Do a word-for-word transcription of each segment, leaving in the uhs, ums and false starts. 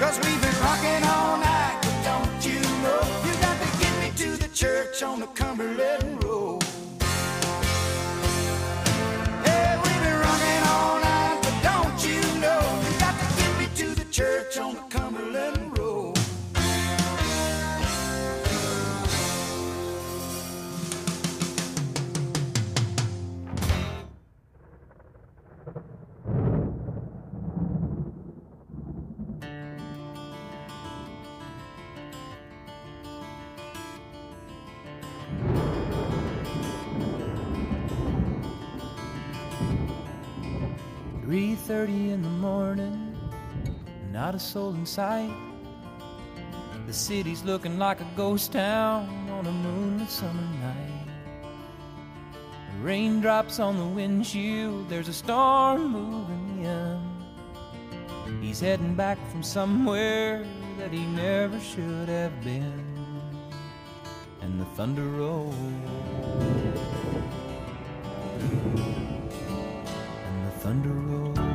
Cause we've been rocking all night, but don't you know you got to get me to the church on the Cumberland Road. Hey, we've been rocking all night, but don't you know you got to get me to the church on the Cumberland Road. three thirty in the morning, not a soul in sight. The city's looking like a ghost town on a moonlit summer night. The raindrops on the windshield, there's a storm moving in. He's heading back from somewhere that he never should have been. And the thunder rolls, and the thunder rolls.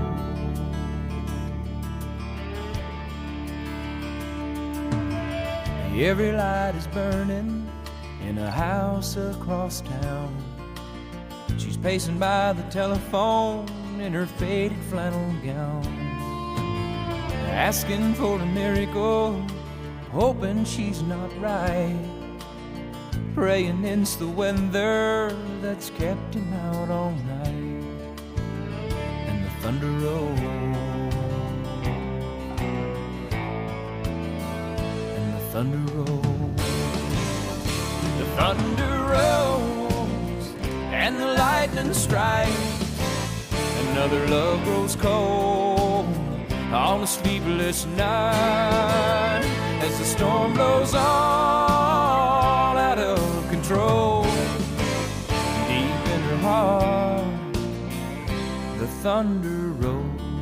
Every light is burning in a house across town. She's pacing by the telephone in her faded flannel gown, asking for a miracle, hoping she's not right, praying it's the weather that's kept him out all night. And the thunder rolls, thunder rolls, the thunder rolls, and the lightning strikes. Another love grows cold on a sleepless night, as the storm blows all out of control. Deep in her heart, the thunder rolls.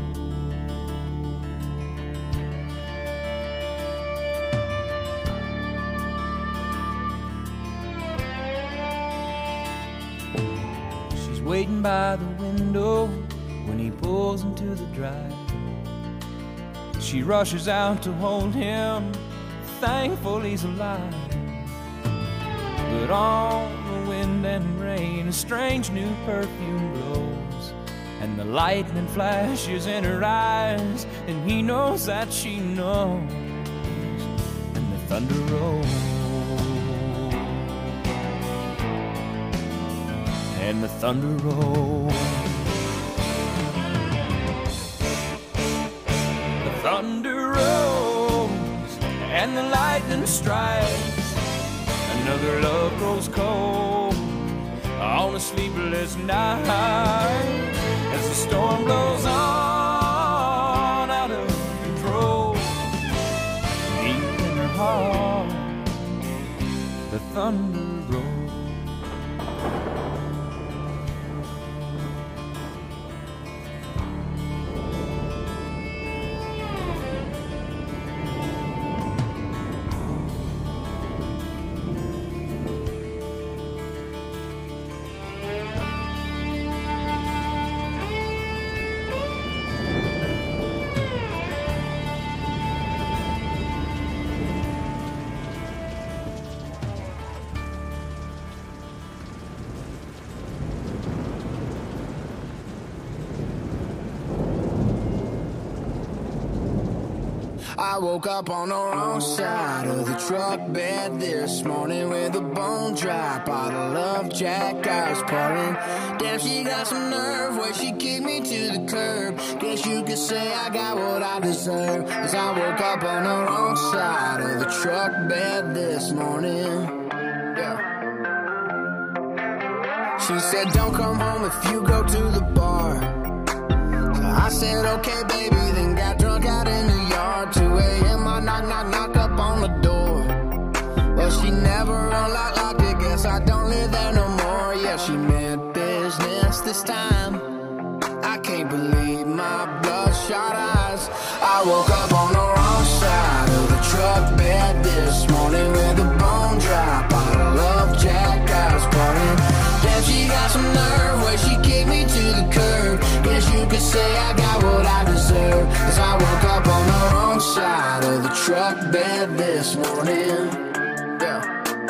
Waiting by the window when he pulls into the drive. She rushes out to hold him, thankful he's alive. But on the wind and rain, a strange new perfume blows, and the lightning flashes in her eyes, and he knows that she knows. And the thunder rolls, and the thunder rolls, the thunder rolls, and the lightning strikes. Another love grows cold on a sleepless night, as the storm blows on out of control. Deep in her heart, the thunder rolls. I woke up on the wrong side of the truck bed this morning with a bone dry bottle of Jack I was pouring. Damn, she got some nerve where she kicked me to the curb. Guess you could say I got what I deserve, 'cause I woke up on the wrong side of the truck bed this morning. Yeah. She said don't come home if you go to the bar. So I said okay baby, then got drunk out in the yard. Two a.m. I knock, knock, knock up on the door, but she never unlocked, locked it. Guess I don't live there no more. Yeah, she meant business this time. I can't believe my bloodshot eyes. I woke up on the wrong side of the truck bed this morning with a bone dry bottle of Jack I was pouring. Damn, she got some nerve where she kicked me to the curb. Guess you could say I got what I deserve, 'cause I woke up on the wrong side of truck bed this morning. Yeah.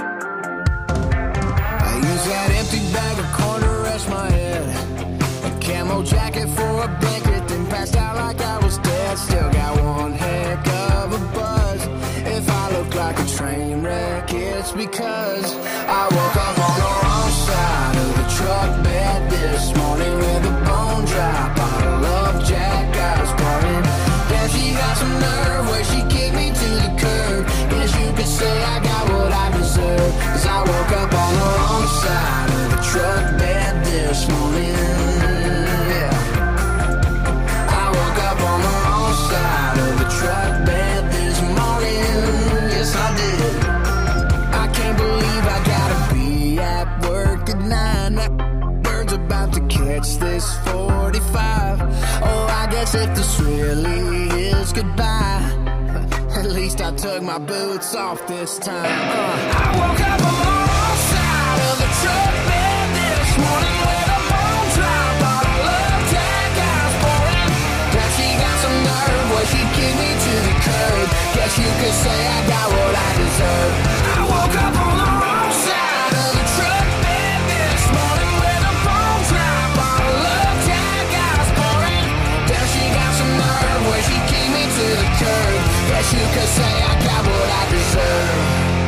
I used that empty bag of corn to rest my head, a camo jacket for a blanket, then passed out like I was dead. Still got one heck of a buzz. If I look like a train wreck, it's because I woke up on the wrong side of the truck bed this morning with a bone dry bottle of Jack I was pouring. Damn, she got some nerve where she kicked me to the curb. Guess you could say I got what I deserve, 'cause I woke up on the wrong side of the truck bed this morning. Yeah. I woke up on the wrong side of the truck bed this morning. Yes, I did. I can't believe I gotta be at work at nine. That bird's about to catch this forty-five. Oh, I guess if this really is goodbye, at least I took my boots off this time. Uh, I woke up on the wrong side of the truck bed this morning with a bone dry bottle of Jack I was pouring. Now she got some nerve where she kicked me to the curb. Guess you could say I got what I deserve. I woke up on the wrong side of the truck bed this morning with a bone dry bottle of Jack I was pouring. Now she got some nerve where she kicked me to the curb. Guess you could say I got what I deserve.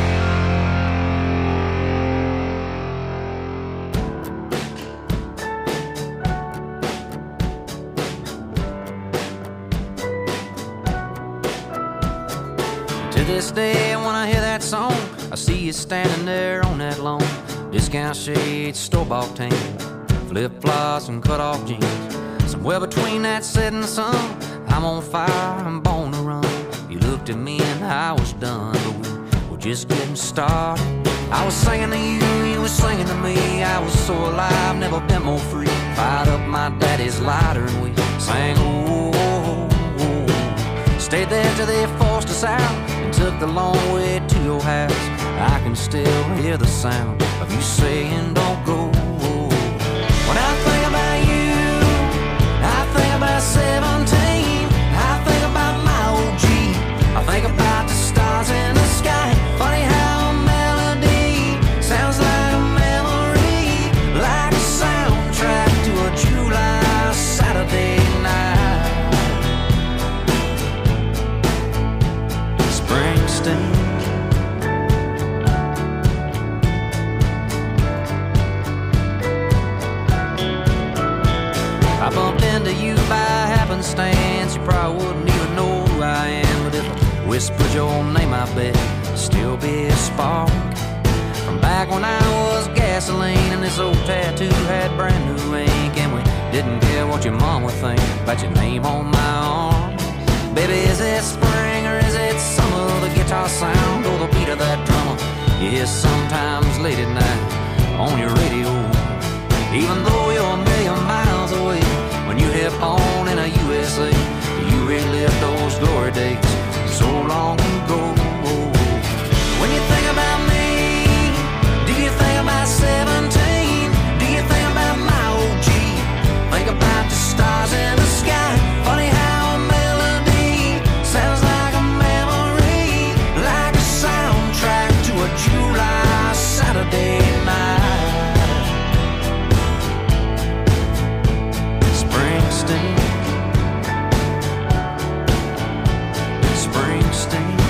To this day, when I hear that song, I see you standing there on that lawn. Discount shades, store-bought tan, flip-flops and cut-off jeans. Somewhere between that setting sun, I'm on fire, I'm born to run. You looked at me and I was done, but we were just getting started. I was singing to you, you were singing to me. I was so alive, never been more free. Fired up my daddy's lighter and we sang, oh, oh, oh. Stayed there till they forced us out and took the long way to your house. I can still hear the sound of you saying don't go. When I think about you, I think about seventeen. I think about my O G. I think about the stars in the sky. Funny how a melody sounds like a memory, like a soundtrack to a July Saturday night. Springsteen. I bumped into you by happenstance. You probably wouldn't even know who I am, but if I whispered your name, I bet it'd still be a spark from back when I was gasoline and this old tattoo had brand new ink, and we didn't care what your mom would think about your name on my arm. Baby, is it spring or is it summer? The guitar sound or the beat of that drummer you hear sometimes late at night on your radio. Even though you're a million miles away, when you hit on in a U S A, you relive those glory days so long ago. When you think about me, do you think about seventeen? Do you think about my O G? Think about the stars in the sky. Funny how a melody sounds like a memory, like a soundtrack to a July Saturday night. Springsteen, Springsteen.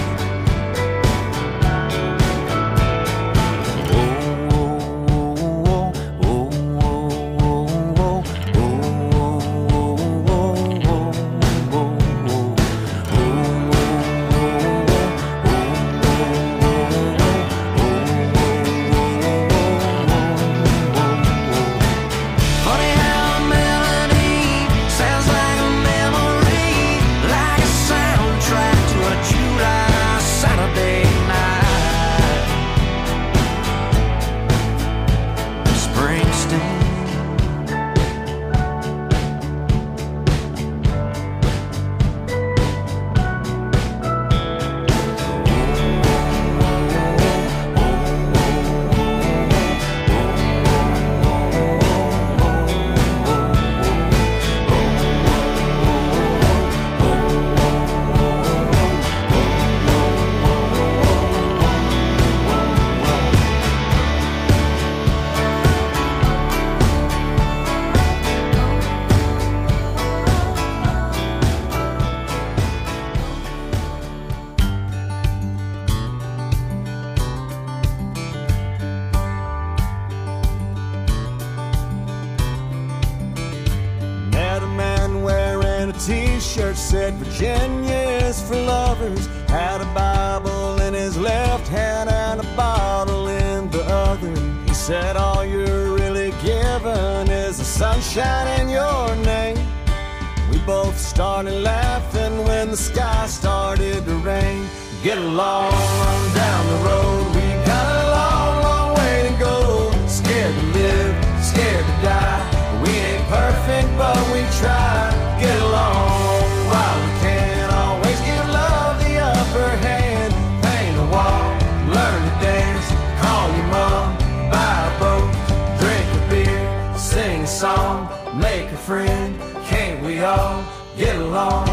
Virginia is for lovers. Had a Bible in his left hand and a bottle in the other. He said all you're really given is the sunshine in your name. We both started laughing when the sky started to rain. Get along on down the road, we got a long, long way to go. Scared to live, scared to die. We ain't perfect, but we try. Get along while we can. Always give love the upper hand. Paint a wall, learn to dance. Call your mom, buy a boat, drink a beer, sing a song, make a friend. Can't we all get along?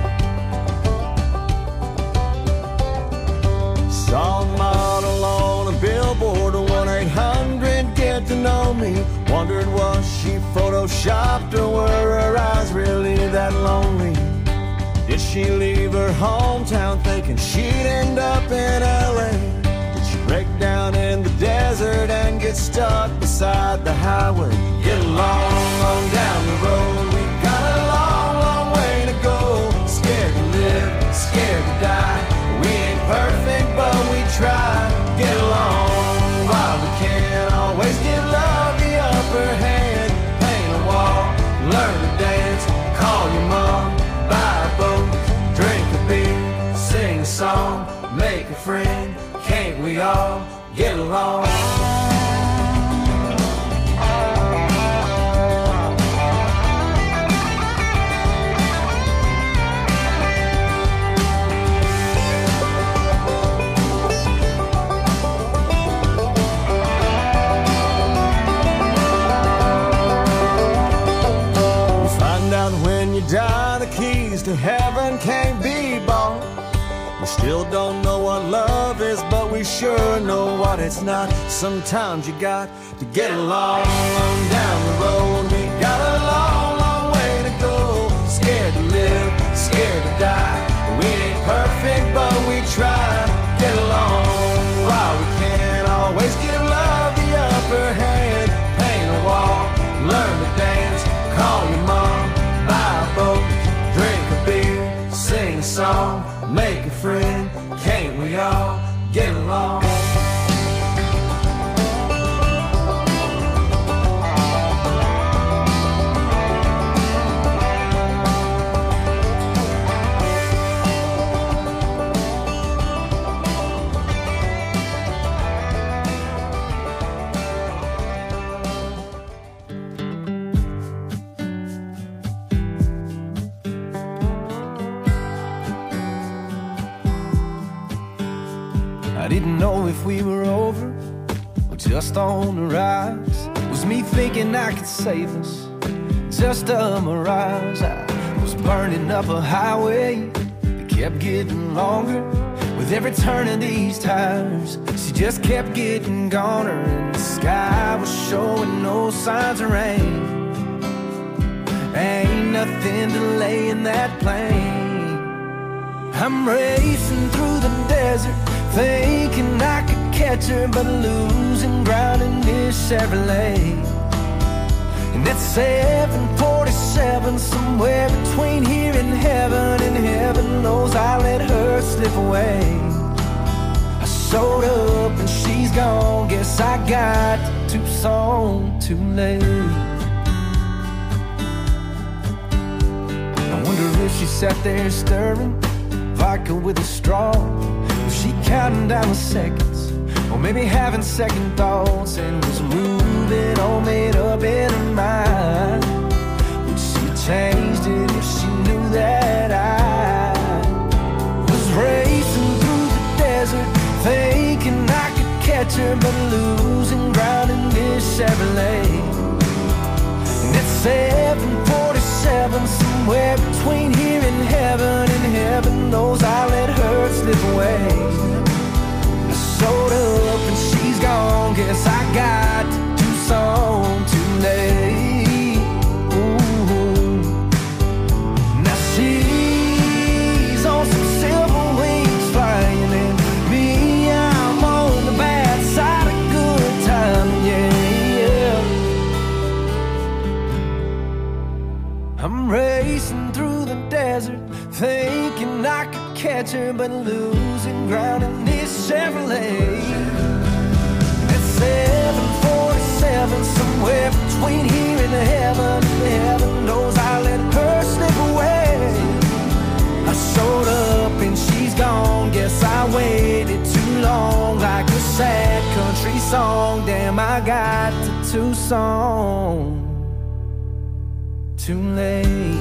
Saw a model on a billboard, one eight hundred get to know me. Wondered was she photoshopped or were her eyes really that lonely? Did she leave her hometown thinking she'd end up in L A? Did she break down in the desert and get stuck beside the highway? Get along on down the road, we got a long, long way to go. Scared to live, scared to die. We ain't perfect, but we try. Get along while we can. Always give love the upper hand. Paint a wall, learn to dance. Call your mom, buy a boat, drink a beer, sing a song, make a friend. Can't we all get along? Die, the keys to heaven can't be bought. We still don't know what love is, but we sure know what it's not. Sometimes you got to get along down the road. We got a long, long way to go. Scared to live, scared to die. We ain't perfect, but we try. Get along while we can. Always give love the upper hand. Paint a wall, learn to dance. Call your mom, buy a boat, drink a beer, sing a song, make a friend. Can't we all get along? I didn't know if we were over or just on the rise. Was me thinking I could save us, just a mirage. I was burning up a highway that kept getting longer. With every turn of these tires, she just kept getting goner. And the sky was showing no signs of rain. Ain't nothing delaying that plane. I'm racing through the desert, thinking I could catch her, but losing ground in this Chevrolet. And at seven forty-seven, somewhere between here and heaven, and heaven knows I let her slip away. I showed up and she's gone, guess I got to Tucson too late. I wonder if she sat there stirring vodka with a straw. Was she counting down the seconds, or maybe having second thoughts, and was moving all made up in her mind? Would she changed it if she knew that I was racing through the desert, thinking I could catch her, but losing ground in this Chevrolet? And it's seven forty-seven, somewhere between here and heaven, and heaven knows I let her slip away. I showed up and she's gone, guess I got to Tucson too late. Ooh. Now she's on some silver wings flying, and me, I'm on the bad side of good time, yeah, yeah. I'm racing through the desert, hoping I could catch her, but losing ground in this Chevrolet. At seven forty-seven, somewhere between here and heaven, heaven knows I let her slip away. I showed up and she's gone. Guess I waited too long, like a sad country song. Damn, I got to Tucson too late.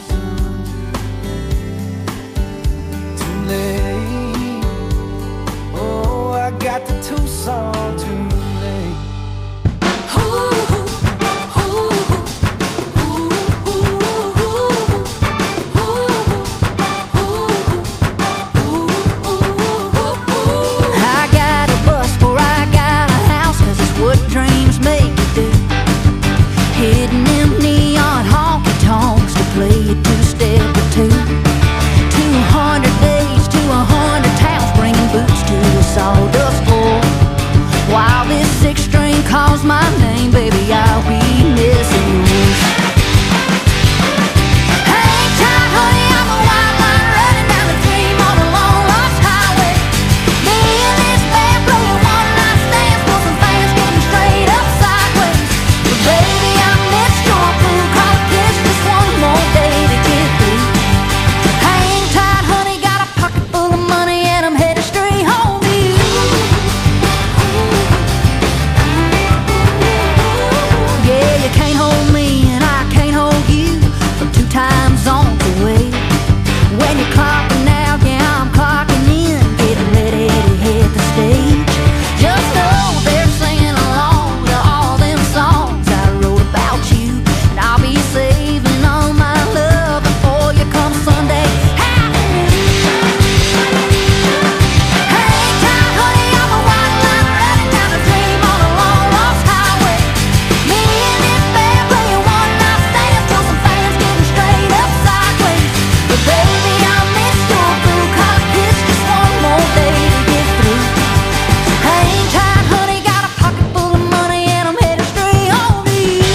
Too late. Oh, I got to Tucson too late. Calls my name, baby, I'll be missing you. Hang tight, honey, I'm a white line running down the dream on a long lost highway. Me and this band playing one night stands for some fans getting straight up sideways. But baby, I missed your blue collar kiss, just one more day to get through. Hang tight, honey, got a pocket full of money and I'm headed straight home to you. You can't hold me and I can't hold you from two time zones away. When you're clocking out, yeah, I'm clocking in, getting ready to hit the stage. Just know they're singing along to all them songs I wrote about you, and I'll be saving all my love before you come Sunday. Hang tight, honey, I'm a white line running down a dream on a long lost highway. Me and this band playing one night stands till some fans getting straight up sideways. But baby, I missed your blue collar kiss, just one more day to get through. Hang tight, honey, got a pocket full of money and I'm headed straight home to you.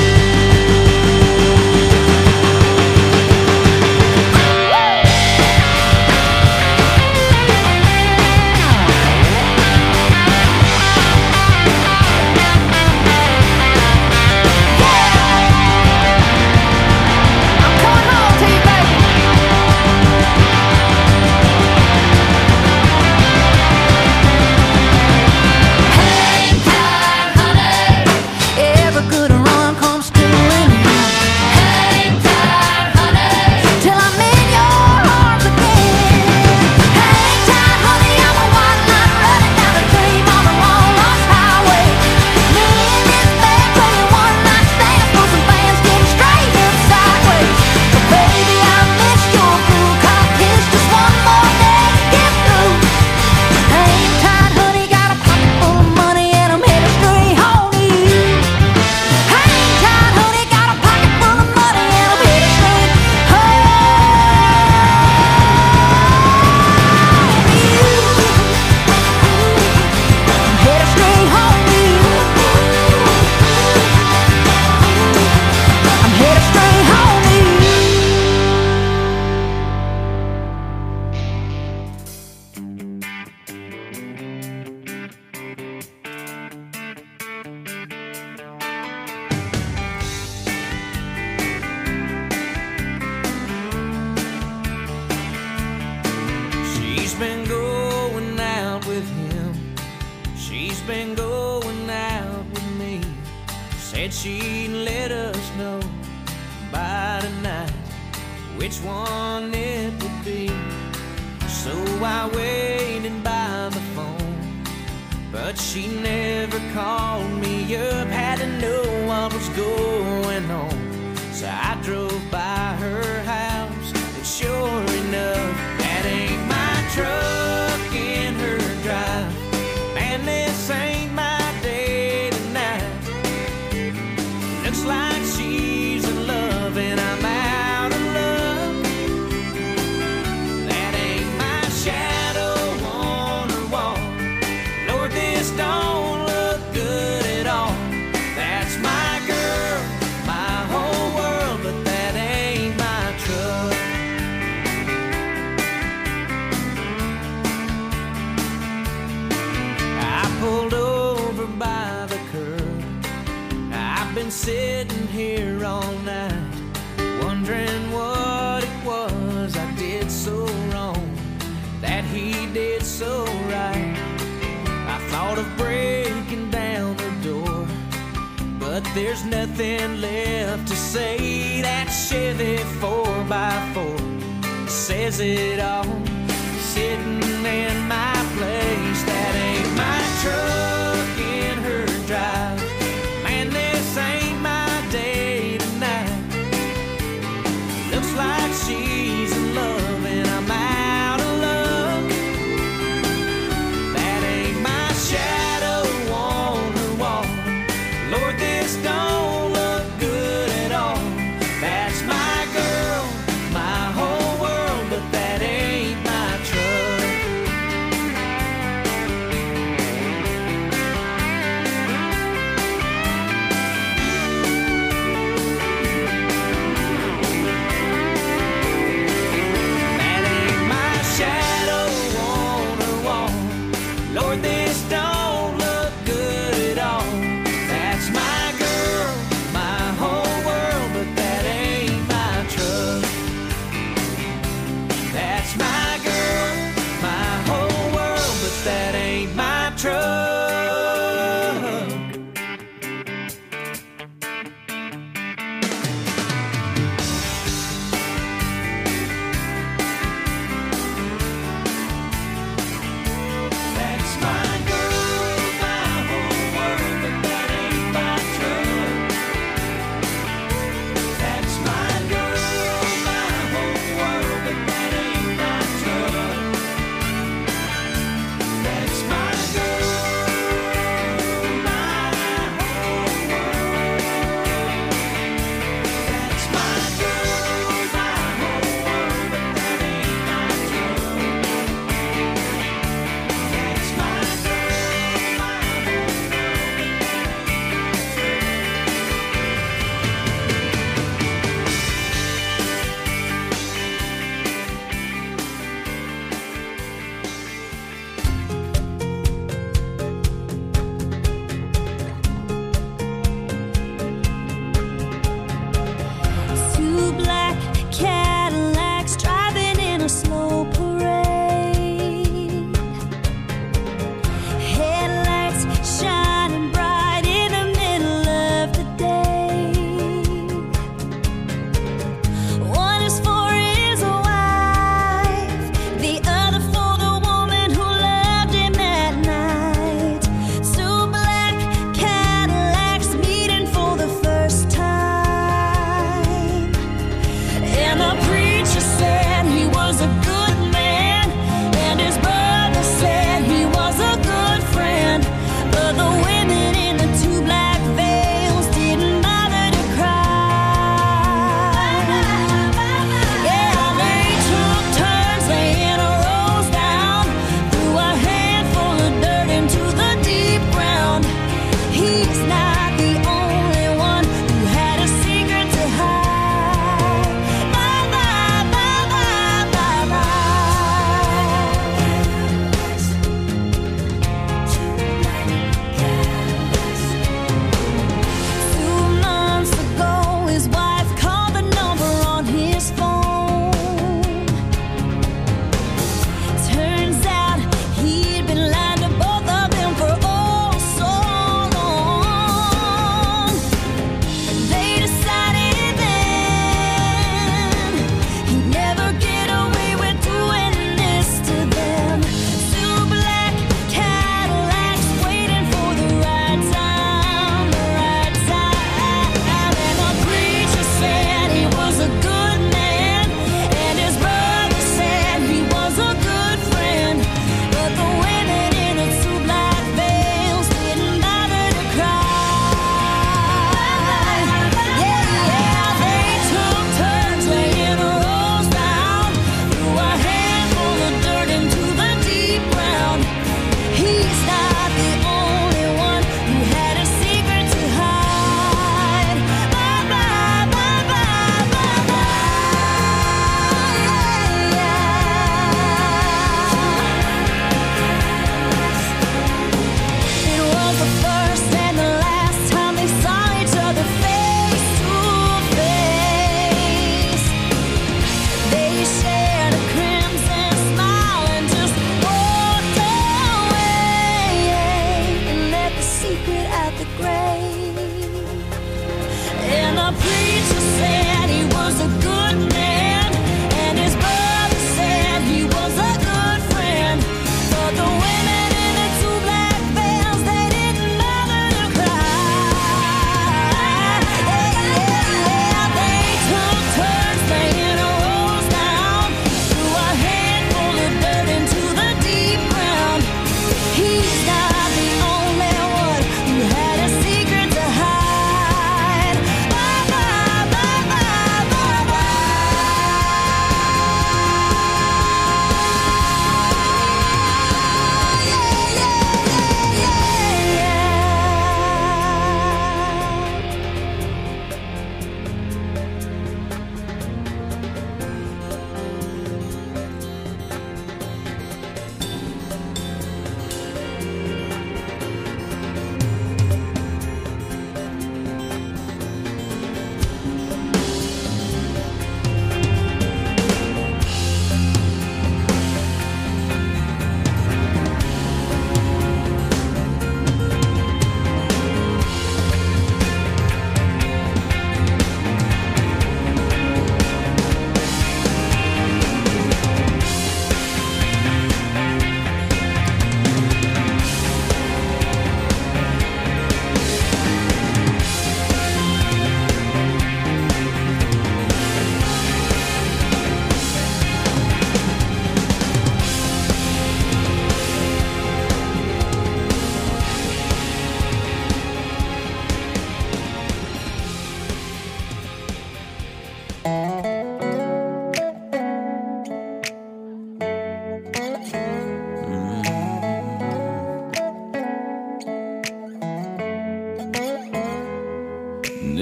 I'm coming home to you, baby. Hang tight, honey. Every good run comes to an end. Hang tight, honey, till I'm in your arms again. Hang tight, honey, I'm a white line running down a dream on a long lost highway. Me and this band playing one night stands for some fans getting straight up sideways. But baby, I missed your blue collar kiss, just one more day to get through. Hang tight, honey, got a pocket full of money and I'm headed straight home to you. Hang tight, honey, got a pocket full of money and I'm headed straight home to you. I'm headed straight home to you. I'm headed straight home to you. She's been going out with him. She's been going out with me. Said she'd let us know by tonight which one it would be. So I waited by the phone, but she never called me up. Had to know what was going on, so I drove by her house, and sure enough, that ain't my truck in her drive. Man, this ain't my day tonight. Looks like she's in love and I'm out of luck. That ain't my shadow on her wall. Lord, this don't look good at all. That's my girl, my whole world, but that ain't been sitting here all night, wondering what it was I did so wrong, that he did so right. I thought of breaking down the door, but there's nothing left to say. That Chevy four by four says it all, sitting in my place. That ain't my truck in her drive. Man, this ain't my day tonight. Looks like she's in love and I'm out of luck. That ain't my shadow on her wall. Lord, this don't look good at all. That's my girl, my whole world, but that ain't my truck.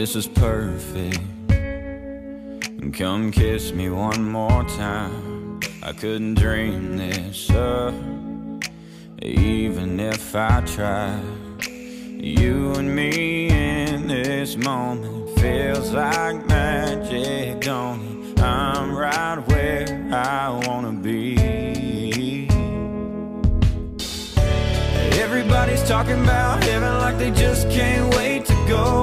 this is perfect. Come kiss me one more time. I couldn't dream this up, even if I tried. You and me in this moment feels like magic, don't it? I'm right where I wanna be. Everybody's talking about heaven like they just can't wait to go,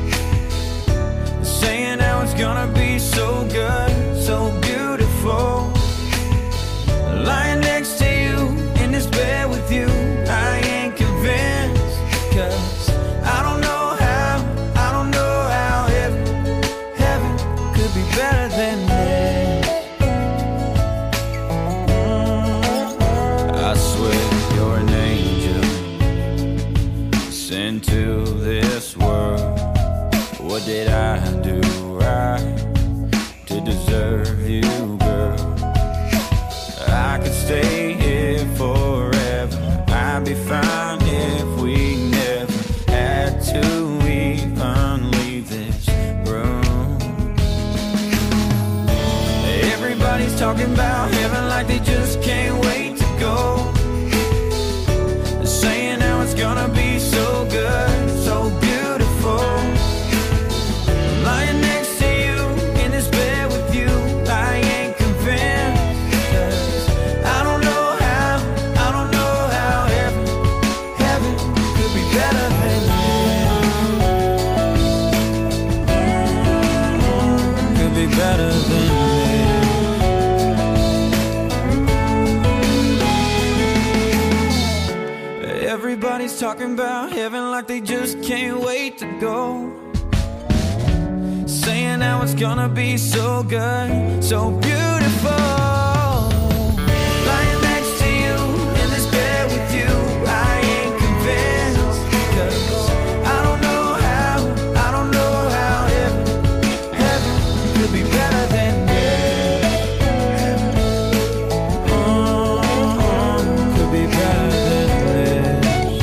saying how it's gonna be so good, so beautiful. Lying next to you in this bed with you, I ain't convinced, 'cause I don't know how, I don't know how heaven, heaven could be better than this. I swear you're an angel sent to this world. What did I do right to deserve you, girl? I could stay here forever. I'd be fine if we never had to even leave this room. Everybody's talking about heaven like they just can't wait to go, saying how it's gonna be so good, so beautiful. Lying next to you in this bed with you, I ain't convinced, 'cause I don't know how, I don't know how heaven, heaven could be better than this. Could be better than this. Everybody's talking about heaven like they just can't wait to go, saying how it's gonna be so good, so beautiful. Lying next to you in this bed with you, I ain't convinced, 'cause I don't know how, I don't know how heaven, heaven could be better than this. Oh, could be better than this.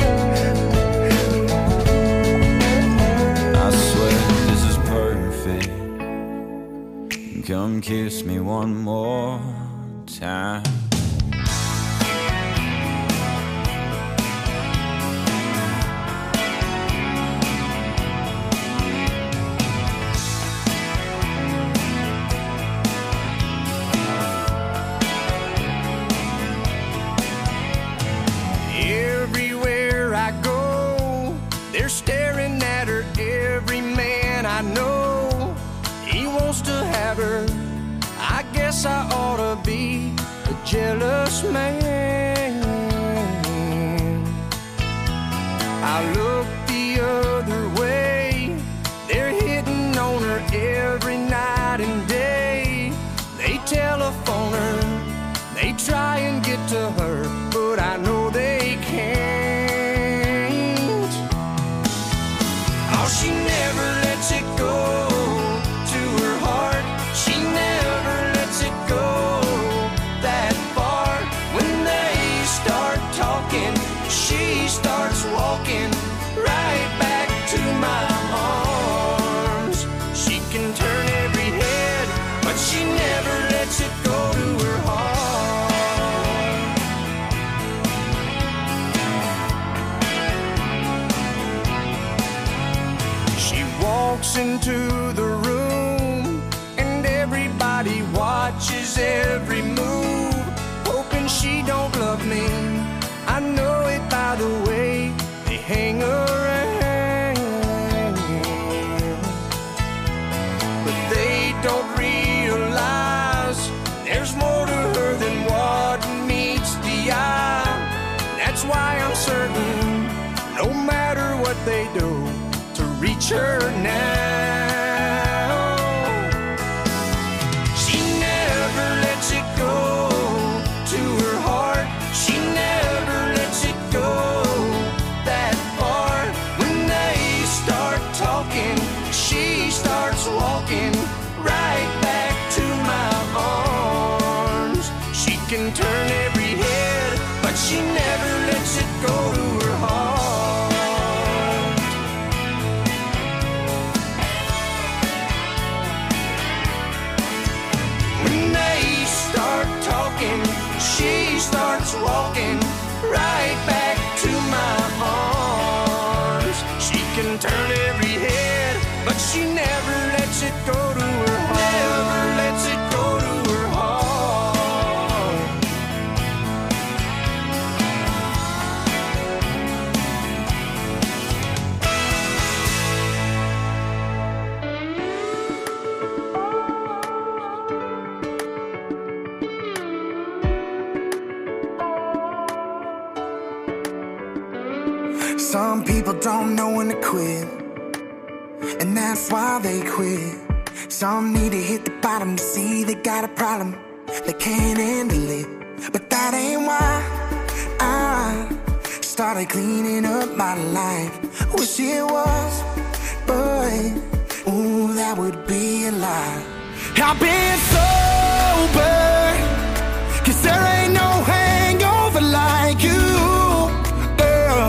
I swear this is perfect. Come kiss me one more time. Everywhere I go, they're staring at her. Every man I know, he wants to have her. I guess I ought to be a jealous man. I look the other way, they're hitting on her every night and day. They telephone her, they try and get to her, but I know they can't. Oh, she never lets it go to her heart. She never lets it go that far. When they start talking, she starts walking right back to my arms. She can turn every head, but she never lets it go to her heart. She walks into the room and everybody watches every move, hoping she don't love me. I know it by the way they hang around, but they don't realize there's more to her than what meets the eye. That's why I'm certain, no matter what they do, to reach her now. She never lets it go to her heart. She never lets it go that far. When they start talking, she starts walking right back to my arms. She can turn every head, but she never lets it go to her heart. Some people don't know when to quit, and that's why they quit. Some need to hit the bottom to see they got a problem, they can't handle it. But that ain't why I started cleaning up my life. Wish it was, but ooh, that would be a lie. I've been sober, cause there ain't no hangover like you, girl.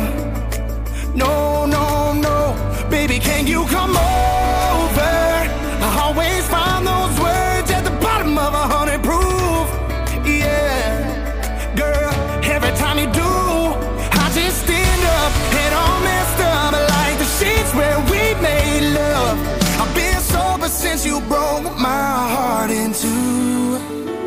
No, no, no, baby, can you come over? I always find those words at the bottom of a hundred proof. Yeah, girl, every time you do, I just stand up and all messed up like the sheets where we made love. I've been sober since you broke my heart in two.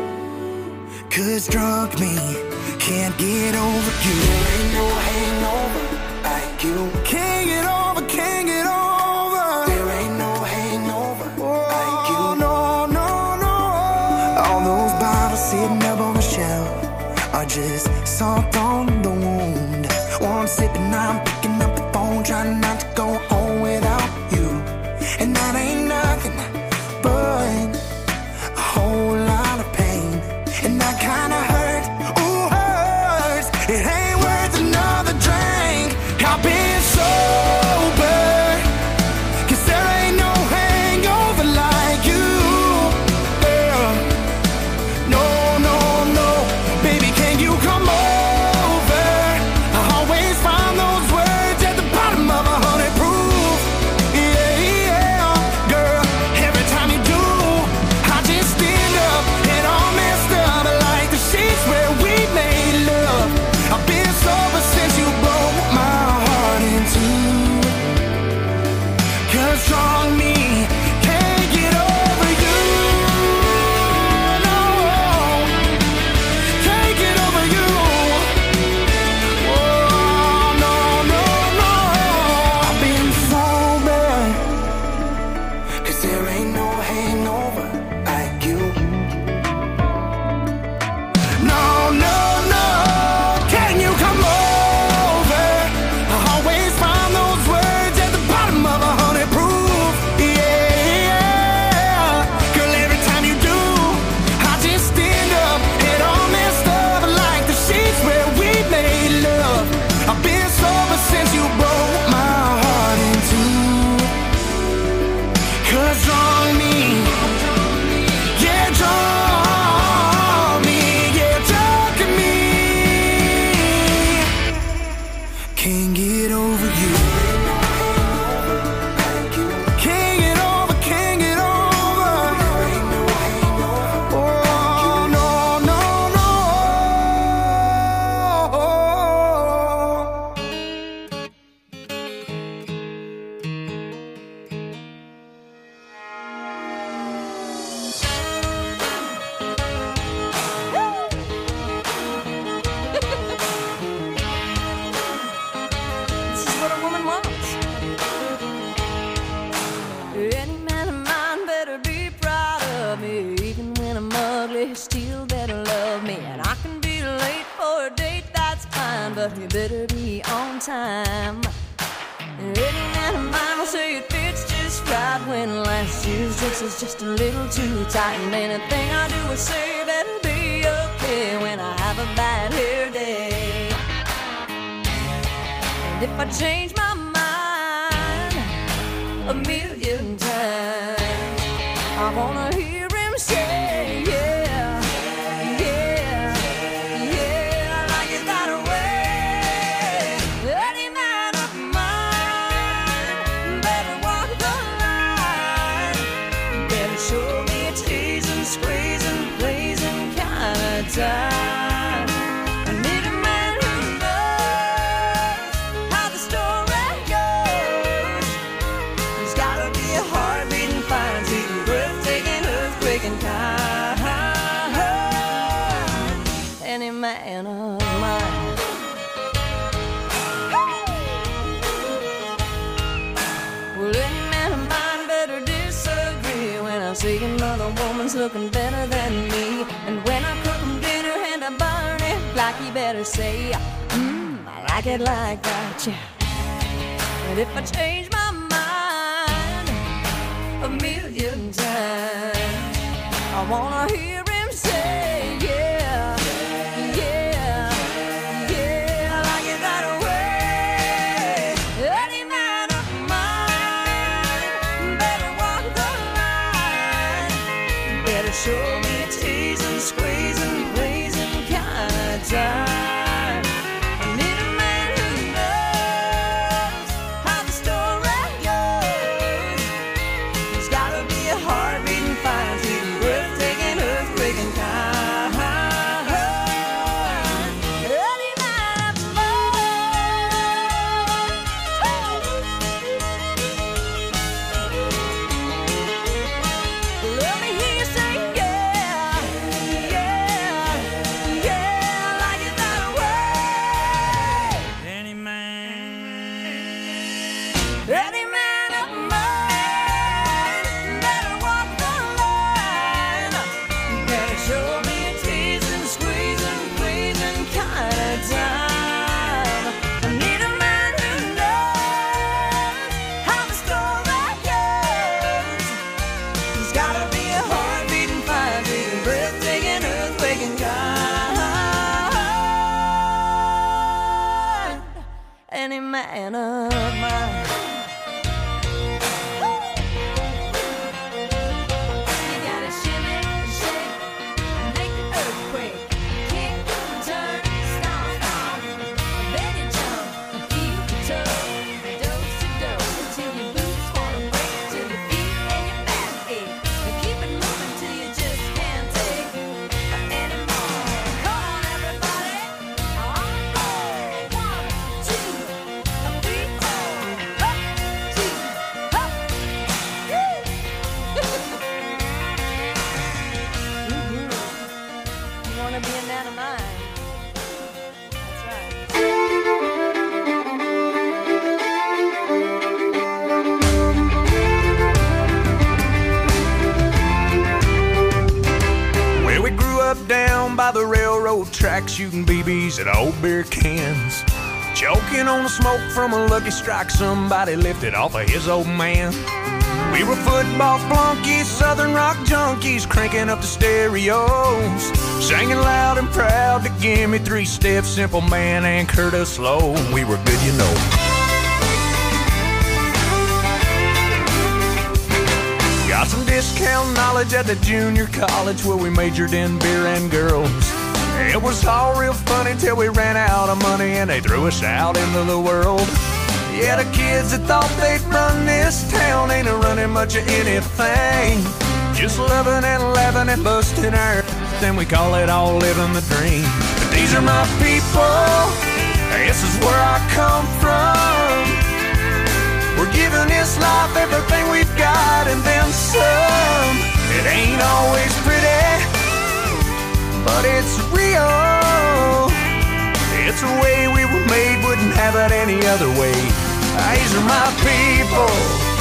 Cause drunk me can't get over you. There ain't no hangover like you. Can't get over, can't get over. There ain't no hangover like you. No, no, no. All those bottles sitting up on the shelf are just salt on the wound. One sip and I'm picking up the phone, trying not to go home without you. And that ain't nothing but a whole lot of pain. And that kinda hurt, ooh, hurts. It ain't worth another drink. I've been sober, cause there ain't no hangover like you, girl. No, no, no, baby, can you come over? I always find those words at the bottom of a hundred proof. Yeah, yeah, girl, every time you do, I just stand up and all messed up like the sheets where we made love. I've been sober since you broke my heart in two. Cause strong me can't get over you. No, can't get over you. Oh, no, no, no. I've been sober, cause there ain't no hangover like you. No, no, no, can you come over? I always find those words at the bottom of a hundred proof. Yeah, girl, every time you do, I just stand up and all messed up like the sheets where we made love. I've been sober since you broke my heart in two. Cause draw me, yeah, draw me, yeah, drunk me. Can't get over you. Can't get over, can't get over. Oh, no, no, no. This is what a woman wants. Any man of mine better be proud of me. Even when I'm ugly, he still better love me. And I can be late for a date, that's fine, but he better be on time. Any man of mine will say it fits just right when last year's dress is just a little too tight. And anything I do or say better be okay when I have a bad hair day. And if I change my mind a million times, I wanna hear him say, yeah, yeah, yeah, like it that way. Any man of mine better walk the line, better show me a teasing, squeezing, pleasing kind of time. I need a man who knows how the story goes. He's gotta be a heart beating fine, see the breathtaking, earthquaking kind. Any man of mine. Well, any man of mine better disagree when I see another woman's looking better than me. And when I cook him dinner and I burn it, like he better say, mmm, I like it like that, yeah. And if I change my mind a million times, I wanna hear him say, yeah, yeah, yeah, like it that way. Any man of mine better walk the line, better show me a teasing, squeezing, pleasing kind of time. Any man of mine. You gotta shimmy, shake, and make the earthquake. Kick, turn, stomp, stomp. Then you jump and feel the tug. Dose to dose until your boots wanna break, till your feet and your back ache. And keep it moving till you just can't take anymore. Come on, everybody. On the floor. One, two. Be a man of mine. That's right. Well, we grew up down by the railroad track, shooting B Bs at old beer cans, choking on the smoke from a Lucky Strike somebody lifted off of his old man. We were football flunkies, southern rock junkies, cranking up the stereos, singing loud and proud to give me three steps, Simple Man and Curtis Slow. We were good, you know. Got some discount knowledge at the junior college where we majored in beer and girls. It was all real funny till we ran out of money and they threw us out into the world. Yeah, the kids that thought they'd run this town ain't a running much of anything. Just loving and laughing and busting our then we call it all living the dream. But these are my people, this is where I come from. We're giving this life everything we've got and then some. It ain't always pretty, but it's real. It's the way we were made, wouldn't have it any other way. These are my people.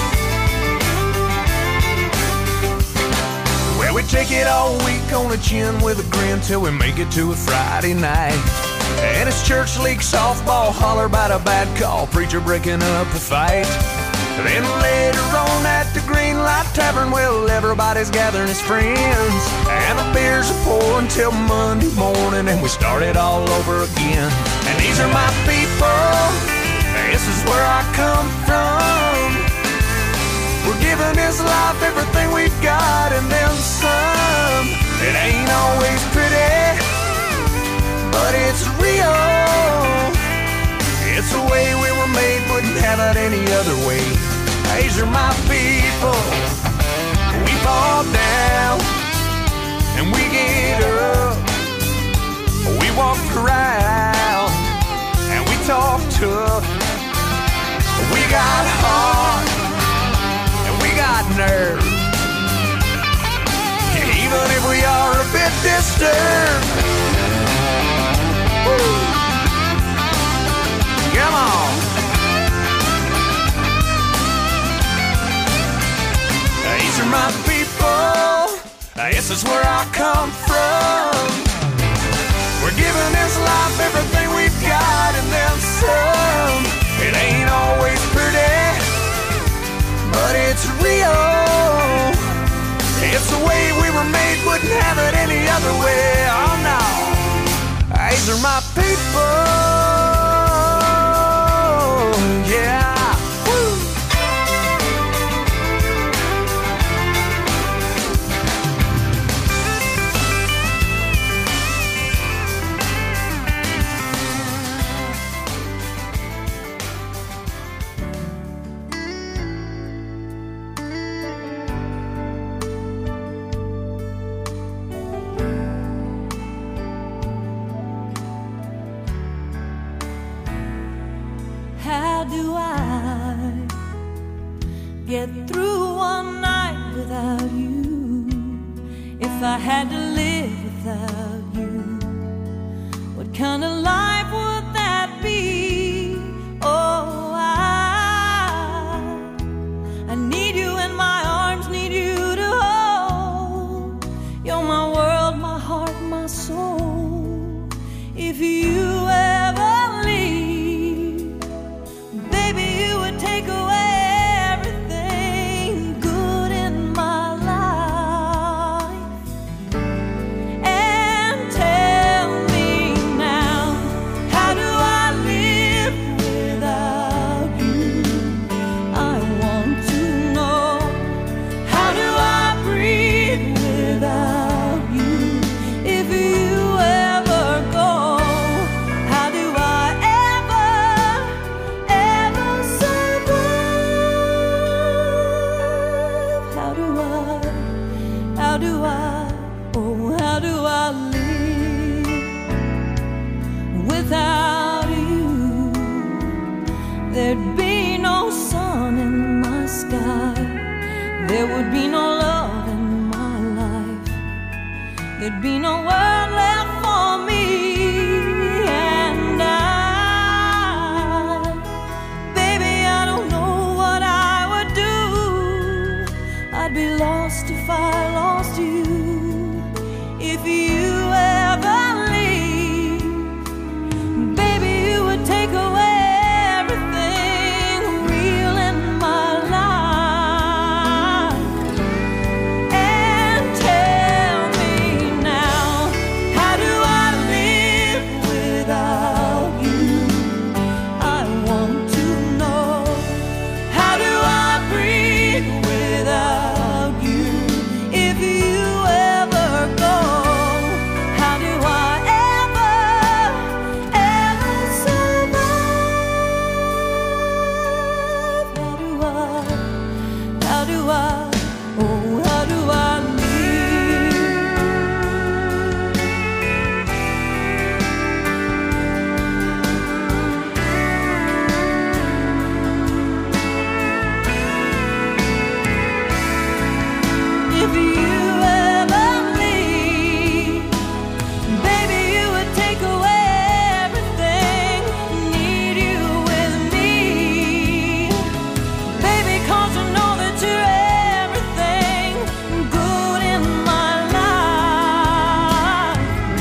Well, we take it all week on the chin with a grin till we make it to a Friday night. And it's church league softball, holler about a bad call, preacher breaking up a fight. Then later on at the Green Light Tavern, well, everybody's gathering as friends, and the beers are pouring till Monday morning, and we start it all over again. And these are my people, this is where I come from. We're giving this life everything we've got and then some. It ain't always pretty, but it's real. It's the way we were made, wouldn't have it any other way. These are my people. We fall down and we get up. We walk around and we talk tough. We got heart and we got nerve. Even if we are a bit disturbed. Woo. Come on. These are my people. This is where I come from. We're giving this life everything we've got and then some. It ain't always pretty, wouldn't have it any other way. Oh no, these are my people. Yeah. How do I get through one night without you? If I had to live without you, what kind of life would that be? Oh, I, I need you in my arms, need you to hold. You're my world, my heart, my soul. If you ever leave, baby, you would take away everything good in my life. And tell me now, how do I live without you? I want to know, how do I breathe without you? If you ever go, how do I ever, ever survive? How do I, how do I, oh, how do I live without you? There'd be no sun in my sky, there would be no love in my life, there'd be no world left for me. And I, baby, I don't know what I would do. I'd be lost if I lost you. If you ever leave, baby, you would take away everything real in my life. And tell me now, how do I live without you? I want to know, how do I breathe without you? If you ever go, how do I ever, ever survive? How do I, how do I, oh, how do I if you ever leave, baby, you would take away everything. Need you with me, baby, 'cause I know that you're everything good in my life.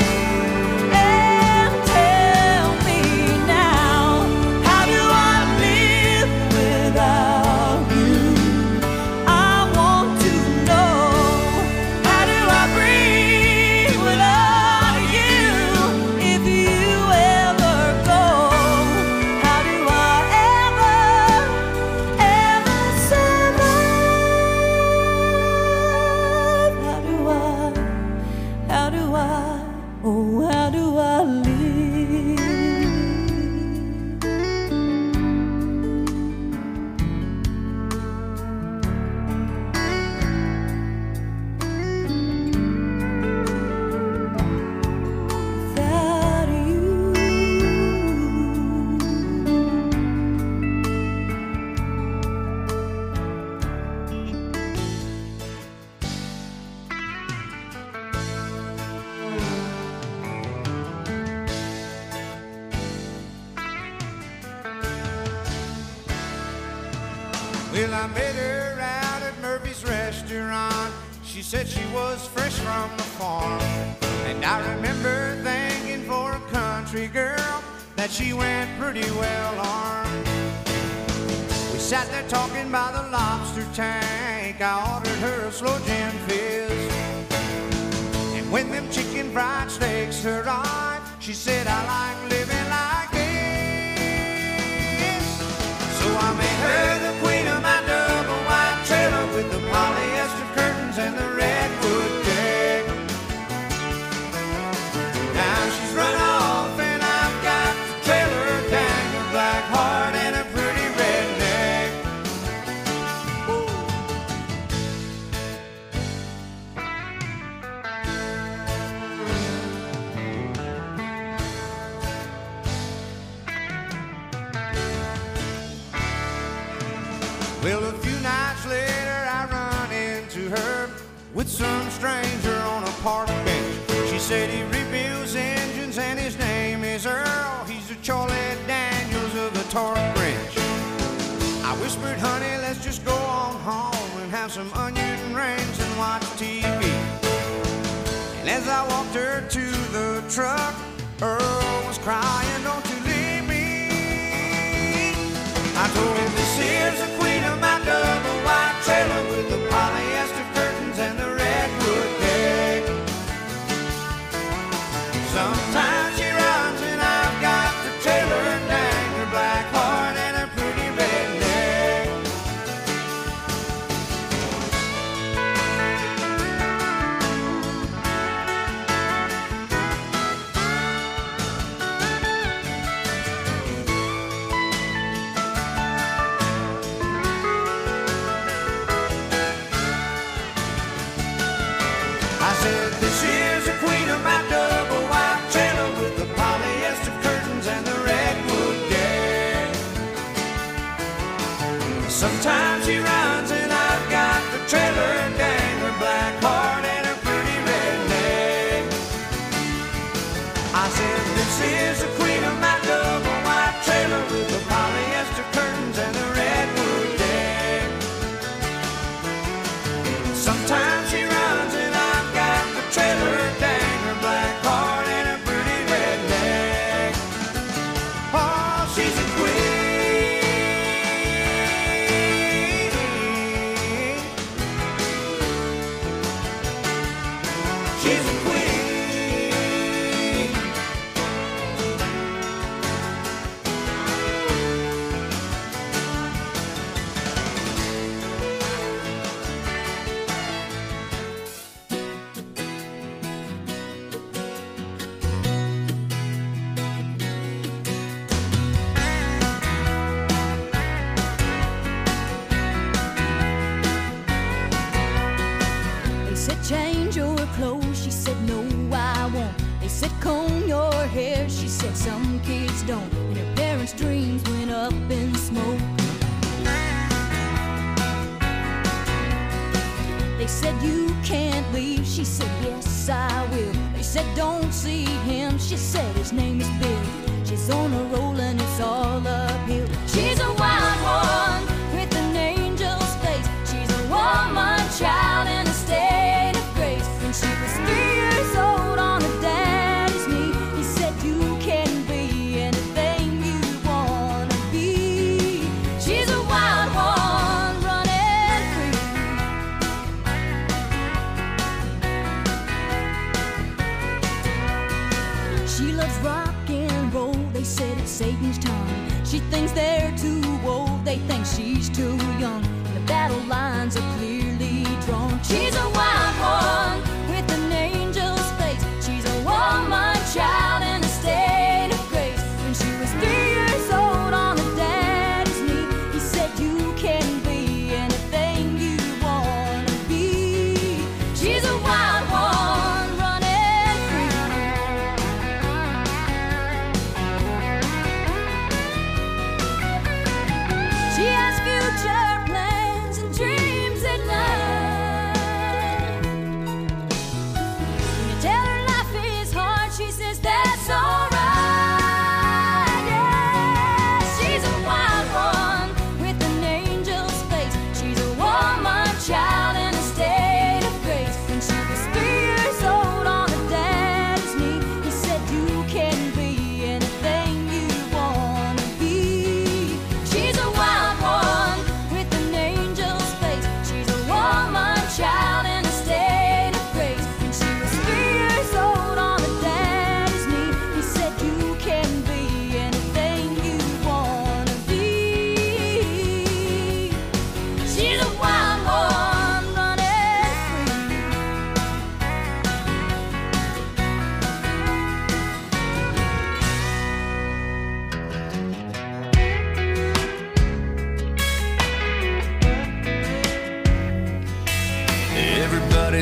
And tell me now, how do I live without you? I want to know, how do I breathe without you? If you ever go, how do I ever, ever survive? How do I, how do I, oh, how do I live? Without you. Well, I met her out at Murphy's restaurant. She said she was fresh from the farm. And I remember thinking for a country girl that she went pretty well armed. We sat there talking by the lobster tank. I ordered her a slow gin fizz. when them chicken fried steaks arrived. She said, I like living like this. So I made her the queen of my double wide trailer with the polyester curtains and the redwood deck. Now she's run off and I've got the trailer, dang, a black heart and a pretty redneck. Well, a few nights later I run into her with some stranger on a park bench. She said he rebuilds engines and his name is Earl. He's the Charlie Daniels of the torque wrench. I whispered, honey, let's just go on home and have some onion rings and watch T V. And as I walked her to the truck, Earl was crying, don't you leave me. I told him, this is the queen of my double wide trailer with the polyester curtains and the redwood deck. Sometimes she runs and I've got the trailer, dang, her black heart and her pretty redneck. I said, this is the queen of my double wide trailer with the polyester curtains and the redwood deck. Sometimes she runs and I've got the trailer, dang, her black heart and her pretty redneck. I said, this is the queen of my double wide trailer with the polyester curtains and the redwood deck. Sometimes she runs and I've got the trailer, dang, her black heart and her pretty redneck. Oh, she's a queen. She's a queen. They said change your clothes, she said no I won't. They said comb your hair, she said some kids don't. And her parents' dreams went up in smoke. They said you can't leave, she said yes I will. They said don't see him, she said his name is Bill. She's on a roll and it's all uphill. She's a wild one with an angel's face. She's a woman child in a state of grace. When she was three years old on her daddy's knee, he said you can be anything you wanna be. She's a wild one running free. She loves rock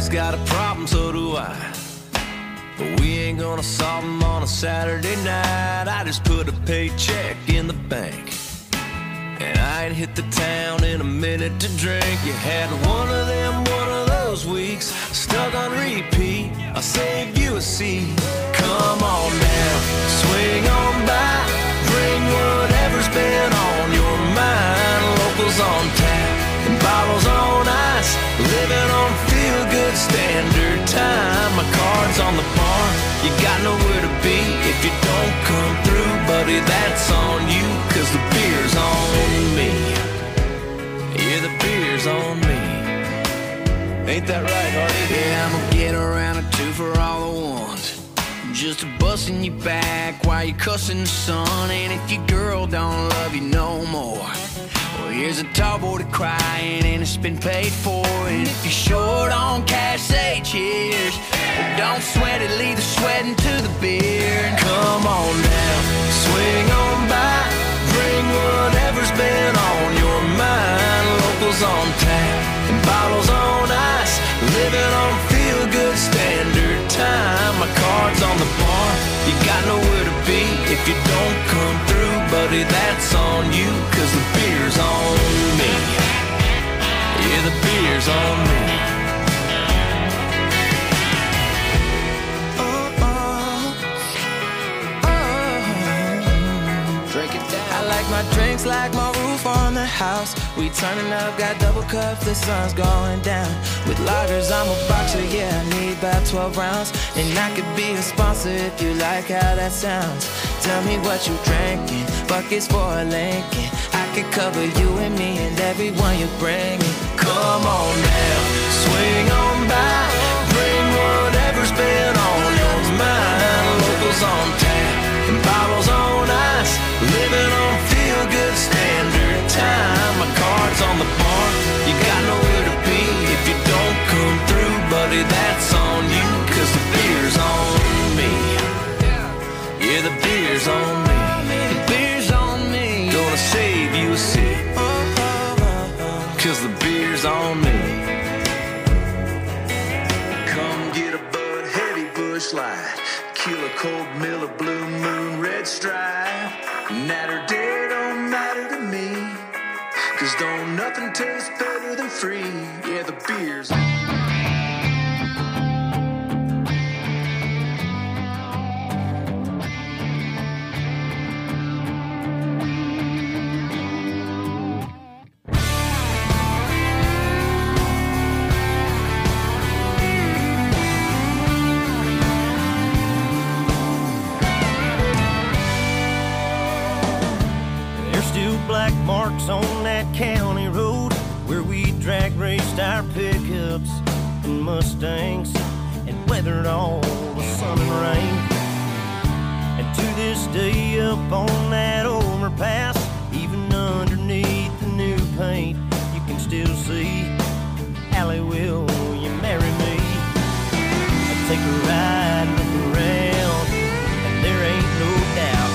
Daddy's got a problem, so do I. But we ain't gonna solve them on a Saturday night. I just put a paycheck in the bank, and I ain't hit the town in a minute to drink. You had one of them, one of those weeks, stuck on repeat. I'll save you a seat. Come on now, swing on by, bring whatever's been on your mind. Locals on tap and bottles on ice, living on feel-good standard time. My card's on the bar, you got nowhere to be if you don't come through, buddy, that's on you, cause the beer's on me. Yeah, the beer's on me. Ain't that right, Hardy? Yeah, I'm gonna get around a two for all the ones, just a busting you back while you cussing the sun. And if your girl don't love you no more, well, here's a tall boy to crying and it's been paid for. And if you're short on cash, say cheers. But don't sweat it, leave the sweating to the beer. And come on now, swing on by, bring whatever's been on your mind. Locals on tap and bottles on ice, living on feel-good standard time. My card's on the bar, you got nowhere to be if you don't come through, buddy, that's on you, cause the beer's on me. Yeah, the beer's on me. Oh, oh, oh. Drink it down. I like my drinks like my roof on the house. We turning up, got double cups, the sun's going down. With lagers, I'm a boxer, yeah, I need about twelve rounds. And I could be a sponsor if you like how that sounds. Tell me what you drinking, buckets for a Lincoln. I could cover you and me and everyone you're bringing. Come on now, swing on by, bring whatever's been on your mind. Locals on tap and bottles on ice, living on feel-good standard time. My card's on the bar, you got nowhere to be if you don't come through, buddy, that's on you, cause the beer's on me. Yeah, the beer's on me. The beer's on me. Gonna save you a seat, cause the beer's on me. Come get a Bud Heavy Bush Light, Killer Cold Miller Blue Moon Red Stripe. Natter day don't matter to me, cause don't nothing taste better than free. Yeah, the beer's black marks on that county road where we drag raced our pickups and Mustangs and weathered all the sun and rain. And to this day up on that overpass, even underneath the new paint, you can still see Allie, will you marry me? I'll take a ride, look around, and there ain't no doubt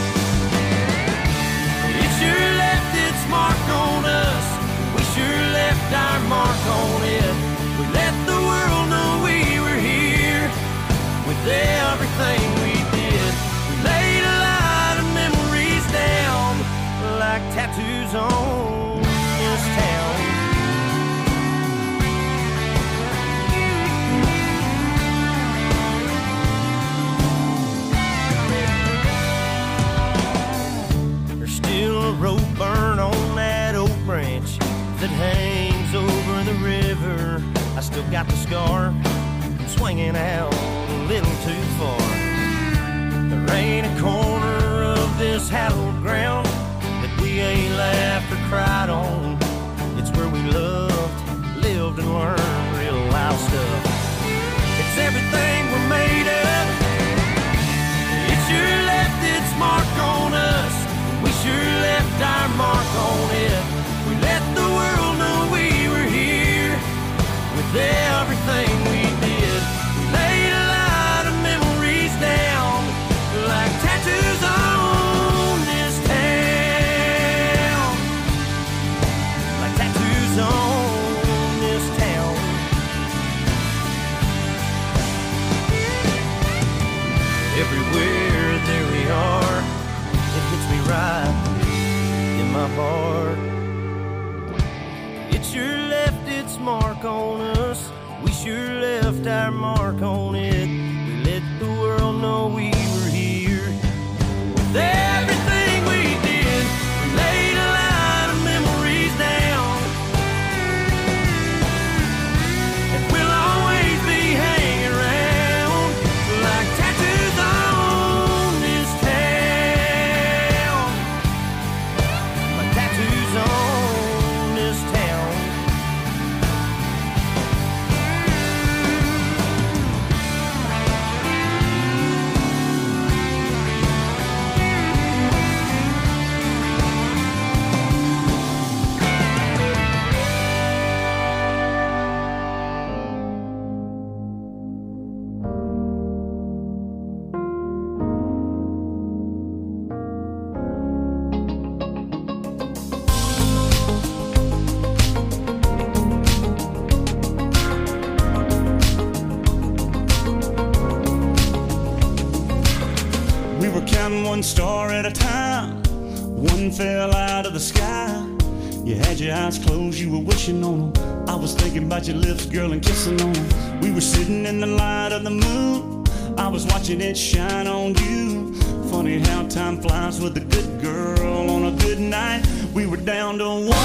it sure left its mark on us. We sure left our mark on it. We let the world know we were here with everything we did. We laid a lot of memories down like tattoos on this town. There's still a rope burn on that oak branch that hangs over the river. I still got the scar from swinging out a little too far. There ain't a corner of this hallowed ground that we ain't laughed or cried on. It's where we loved, lived, and learned real life stuff. It's everything we're made of. It sure left its mark on us. We sure left our mark on it. We let the world know we were here with everything we did. We laid a lot of memories down like tattoos on this It sure left its mark on us. We sure left our mark on it. We let the world know we were here. With everything we did, we laid a line of memories down. And we'll always be hanging around like tattoos on this town. Like tattoos on this town. We were counting one star at a time. One fell out of the sky. You had your eyes closed, you were wishing on them. I was thinking about your lips, girl, and kissing on them. We were sitting in the light of the moon. I was watching it shine on you. Funny how time flies with a good girl on a good night. We were down to one.